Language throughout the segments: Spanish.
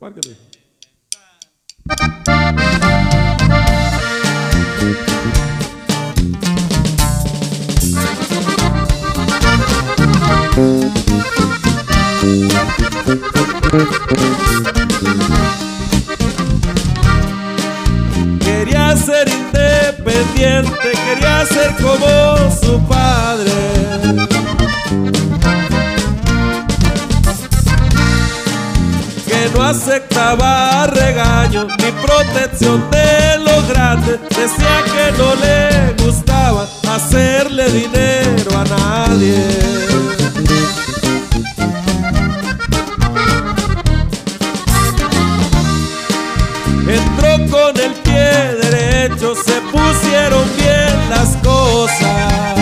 Márquele. Quería ser independiente, quería ser como su padre. Que no aceptaba regaño ni protección de los grandes. Decía que no le gustaba hacerle dinero a nadie. Entró con el pie derecho, se pusieron bien las cosas.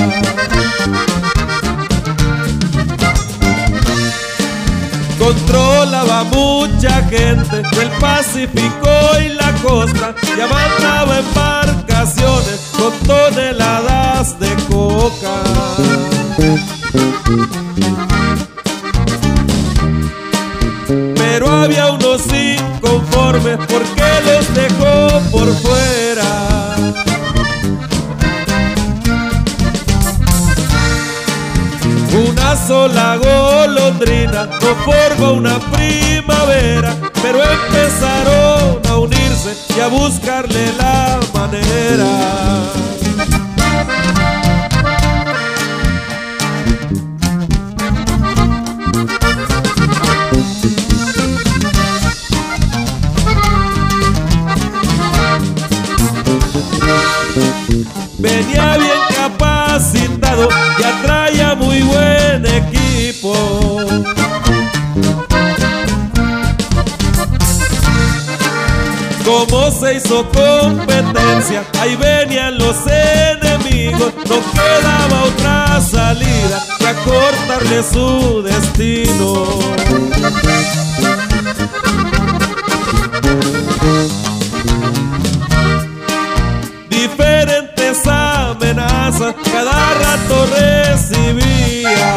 Controlaba mucha gente del Pacífico y la costa, ya mandaba embarcaciones con toneladas de coca. Pero había unos inconformes porque los dejó por fuera. Una sola golondrina no forma una primavera, pero empezaron a unirse y a buscarle la manera. Venía bien capacitado y atraía muy buen equipo. Como se hizo competencia, ahí venían los enemigos. No quedaba otra salida que acortarle su destino. Diferentes amenazas cada rato recibía.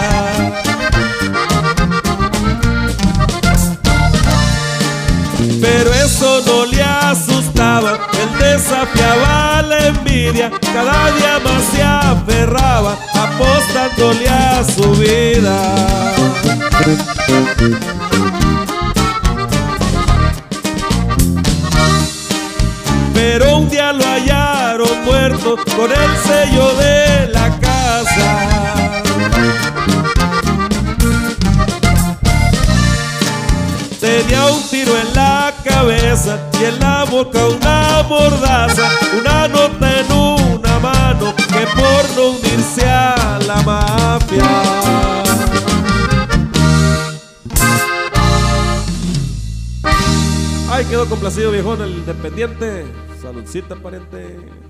Pero eso no le asustaba, él desafiaba la envidia. Cada día más se aferraba, apostándole a su vida. Pero un día lo hallaron muerto con el sello de la casa. Tenía un tiro en la cabeza y en la boca una mordaza, una nota en una mano que por no unirse a la mafia. Ay, quedó complacido, viejón, el independiente. Saludcita, pariente.